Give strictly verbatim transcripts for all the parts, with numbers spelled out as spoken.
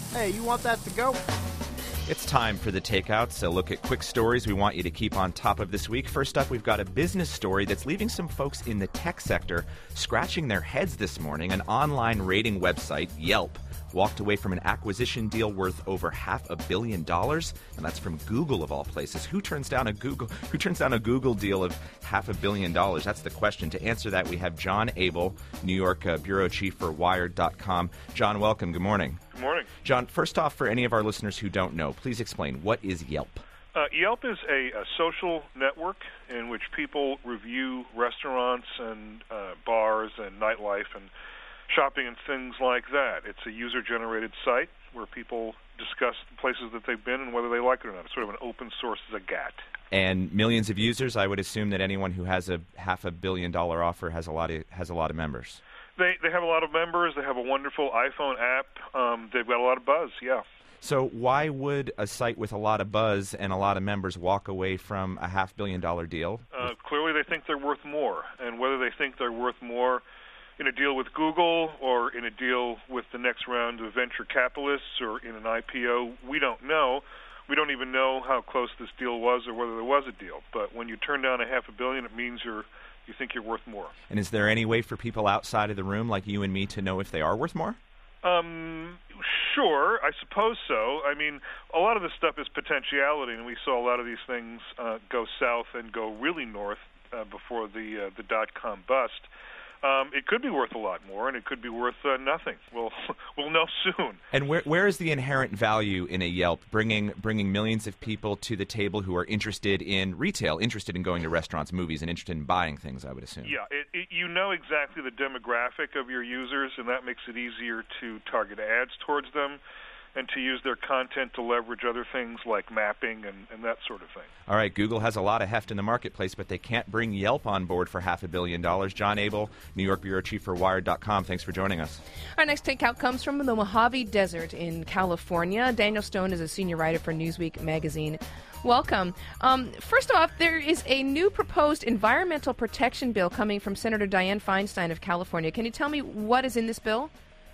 Hey, you want that to go? It's time for the Takeouts, a look at quick stories we want you to keep on top of this week. First up, we've got a business story that's leaving some folks in the tech sector scratching their heads this morning. An online rating website, Yelp, walked away from an acquisition deal worth over half a billion dollars, and that's from Google of all places. Who turns down a Google? Who turns down a Google deal of half a billion dollars? That's the question. To answer that, we have John Abel, New York uh, bureau chief for Wired dot com. John, welcome. Good morning. Good morning. John, first off, for any of our listeners who don't know, please explain, what is Yelp? Uh, Yelp is a, a social network in which people review restaurants and uh, bars and nightlife and shopping and things like that. It's a user-generated site where people discuss the places that they've been and whether they like it or not. It's sort of an open source as a G A T. And millions of users. I would assume that anyone who has a half a billion dollar offer has a lot of has a lot of members. They they have a lot of members. They have a wonderful iPhone app. Um, they've got a lot of buzz. Yeah. So why would a site with a lot of buzz and a lot of members walk away from a half billion dollar deal? Uh, clearly, they think they're worth more, and whether they think they're worth more in a deal with Google or in a deal with the next round of venture capitalists or in an I P O, we don't know. We don't even know how close this deal was or whether there was a deal. But when you turn down a half a billion, it means you're you think you're worth more. And is there any way for people outside of the room like you and me to know if they are worth more? Um, sure, I suppose so. I mean, a lot of this stuff is potentiality, and we saw a lot of these things uh, go south and go really north uh, before the uh, the dot-com bust. Um, it could be worth a lot more, and it could be worth uh, nothing. We'll we'll know soon. And where where is the inherent value in a Yelp, bringing bringing millions of people to the table who are interested in retail, interested in going to restaurants, movies, and interested in buying things, I would assume? Yeah, it, it, you know exactly the demographic of your users, and that makes it easier to target ads towards them and to use their content to leverage other things like mapping and, and that sort of thing. All right, Google has a lot of heft in the marketplace, but they can't bring Yelp on board for half a billion dollars. John Abel, New York bureau chief for Wired dot com. Thanks for joining us. Our next takeout comes from the Mojave Desert in California. Daniel Stone is a senior writer for Newsweek magazine. Welcome. Um, first off, there is a new proposed environmental protection bill coming from Senator Dianne Feinstein of California. Can you tell me what is in this bill?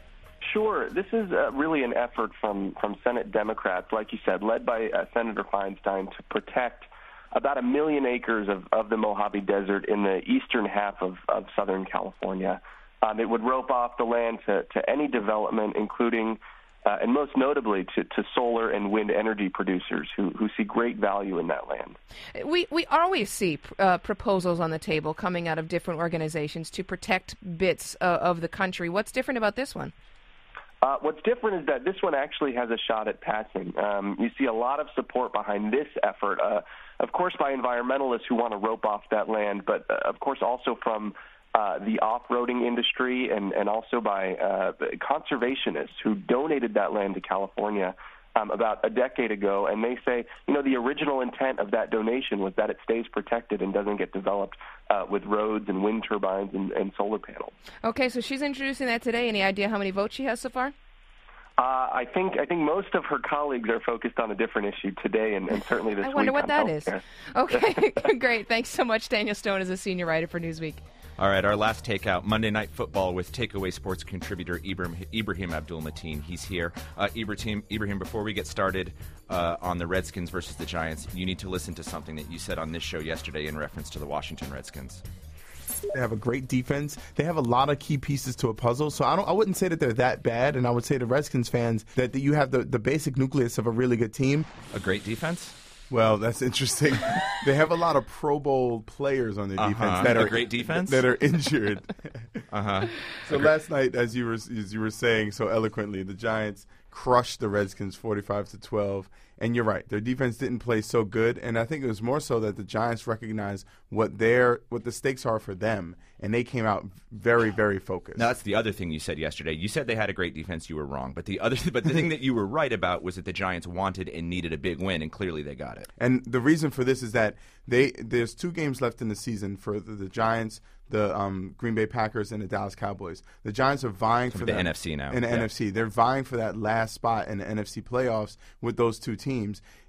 Sure. This is uh, really an effort from, from Senate Democrats, like you said, led by uh, Senator Feinstein, to protect about a million acres of, of the Mojave Desert in the eastern half of, of Southern California. Um, it would rope off the land to, to any development, including, uh, and most notably, to, to solar and wind energy producers who, who see great value in that land. We we always see uh, proposals on the table coming out of different organizations to protect bits uh, of the country. What's different about this one? Uh, what's different is that this one actually has a shot at passing. Um, you see a lot of support behind this effort, uh, of course, by environmentalists who want to rope off that land, but, uh, of course, also from uh, the off-roading industry and, and also by uh, conservationists who donated that land to California um, about a decade ago. And they say, you know, the original intent of that donation was that it stays protected and doesn't get developed uh, with roads and wind turbines and, and solar panels. Okay, so she's introducing that today. Any idea how many votes she has so far? Uh, I think I think most of her colleagues are focused on a different issue today, and, and certainly this week. I wonder what that healthcare. is. Okay, great. Thanks so much. Daniel Stone is a senior writer for Newsweek. All right, our last takeout, Monday Night Football with Takeaway Sports contributor Ibrahim, Ibrahim Abdul-Mateen. He's here. Uh, Ibrahim, Ibrahim, before we get started uh, on the Redskins versus the Giants, you need to listen to something that you said on this show yesterday in reference to the Washington Redskins. They have a great defense. They have a lot of key pieces to a puzzle. So I don't. I wouldn't say that they're that bad. And I would say to Redskins fans that you have the, the basic nucleus of a really good team. A great defense? Well, that's interesting. They have a lot of Pro Bowl players on their uh-huh. defense that a are great defense that are injured. uh-huh. So last night, as you were as you were saying so eloquently, the Giants crushed the Redskins forty-five to twelve. And you're right, their defense didn't play so good, and I think it was more so that the Giants recognized what their what the stakes are for them, and they came out very, very focused. Now, that's the other thing you said yesterday. You said they had a great defense. You were wrong, but the other, but the thing that you were right about was that the Giants wanted and needed a big win, and clearly they got it. And the reason for this is that they there's two games left in the season for the, the Giants, the um, Green Bay Packers, and the Dallas Cowboys. The Giants are vying From for the that, N F C now. In the yeah. N F C, they're vying for that last spot in the N F C playoffs with those two teams.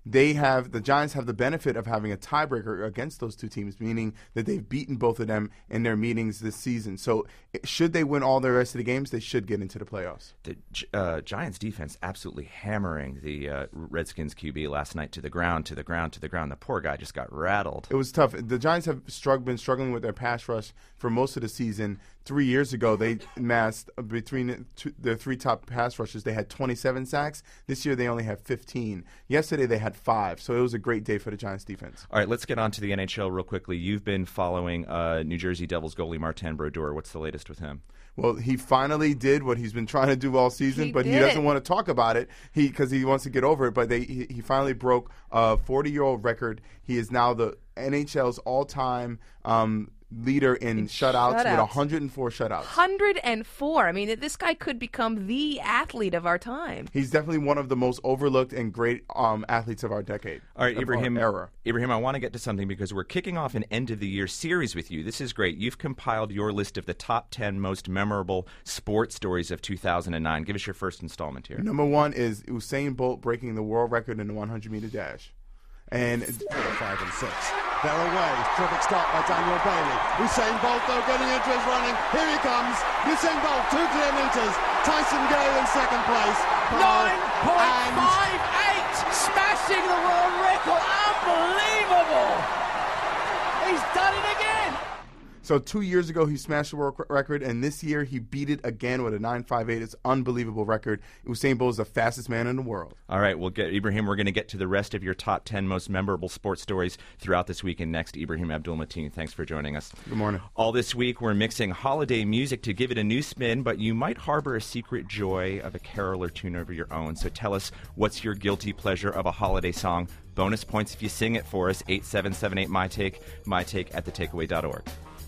they have the Giants have the benefit of having a tiebreaker against those two teams, meaning that they've beaten both of them in their meetings this season. So should they win all the rest of the games, they should get into the playoffs. The uh, Giants defense absolutely hammering the uh, Redskins Q B last night to the ground, to the ground, to the ground. The poor guy just got rattled. It was tough. The Giants have strugg- been struggling with their pass rush for most of the season. Three years ago, they amassed uh, between the, two, the three top pass rushers, they had twenty-seven sacks. This year, they only have fifteen. Yesterday, they had five. So it was a great day for the Giants defense. All right, let's get on to the N H L real quickly. You've been following uh, New Jersey Devils goalie Martin Brodeur. What's the latest with him? Well, he finally did what he's been trying to do all season, he but did he doesn't it. want to talk about it He because he wants to get over it. But they, he, he finally broke a forty-year-old record. He is now the N H L's all-time um, leader in, in shutouts, shutouts with one hundred four shutouts. one hundred four. I mean, this guy could become the athlete of our time. He's definitely one of the most overlooked and great um, athletes of our decade. All right, Ibrahim, era. Ibrahim, I want to get to something because we're kicking off an end-of-the-year series with you. This is great. You've compiled your list of the top ten most memorable sports stories of two thousand nine. Give us your first installment here. Number one is Usain Bolt breaking the world record in the one hundred meter dash. And five and six. They're away. Terrific start by Daniel Bailey. Usain Bolt, though, getting into his running. Here he comes. Usain Bolt, two clear meters. Tyson Gay in second place. nine point five eight, smashing the world record. Unbelievable. He's done it again. So two years ago, he smashed the world record, and this year he beat it again with a nine five eight. It's an unbelievable record. Usain Bolt is the fastest man in the world. All right, we'll get Ibrahim. We're going to get to the rest of your top ten most memorable sports stories throughout this week. And next, Ibrahim Abdul-Mateen, thanks for joining us. Good morning. All this week, we're mixing holiday music to give it a new spin, but you might harbor a secret joy of a carol or tune of your own. So tell us, what's your guilty pleasure of a holiday song? Bonus points if you sing it for us. eight seven seven eight, my take, my take at the takeaway dot org.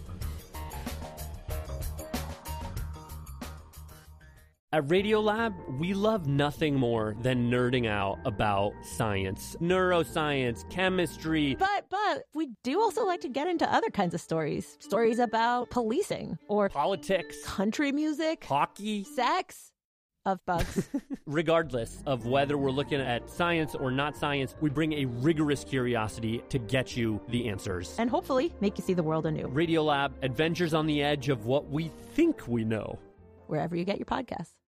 At Radiolab, we love nothing more than nerding out about science, neuroscience, chemistry. But, but, we do also like to get into other kinds of stories. Stories about policing or politics, country music, hockey, sex, of bugs. Regardless of whether we're looking at science or not science, we bring a rigorous curiosity to get you the answers. And hopefully make you see the world anew. Radiolab, adventures on the edge of what we think we know. Wherever you get your podcasts.